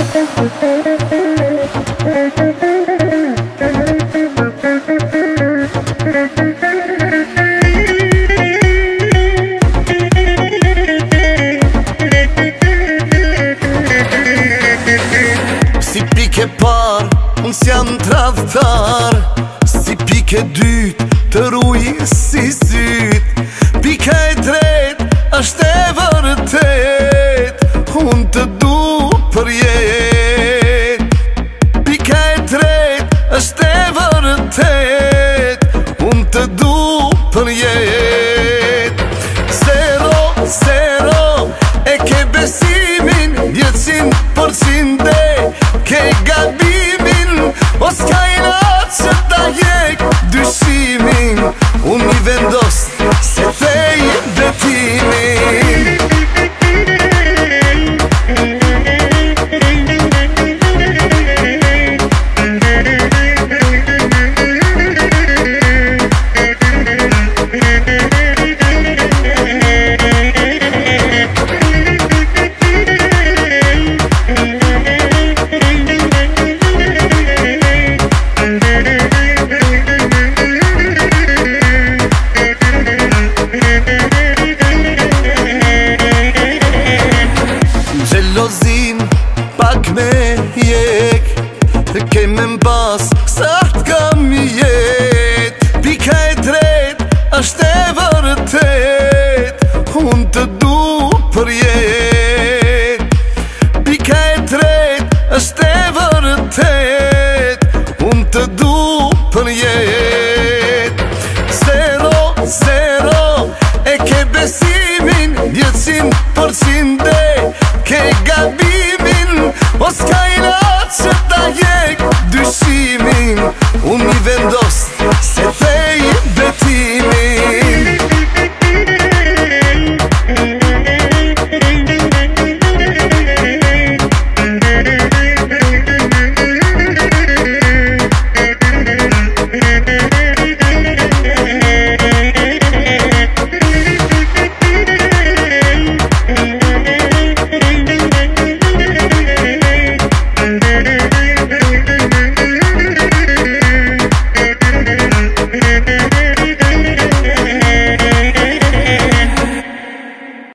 Si pike par, unë s'jam tradhtar. Si pike dyt, të ruji si syt. Pika e tret, është e vërtet, unë të du për jet. Pika e tret, është e vërtet, unë të du për jet. Zero, zero, e ke besimin, 100% ke gabimin, o s'ka inat që ta jek dyshimin. Unë i vendos se thej betimin. Gjelozin pak me jek, keme m'pas sa t'kam jet. Pika e tret, është e vërtet, unë të du për jet.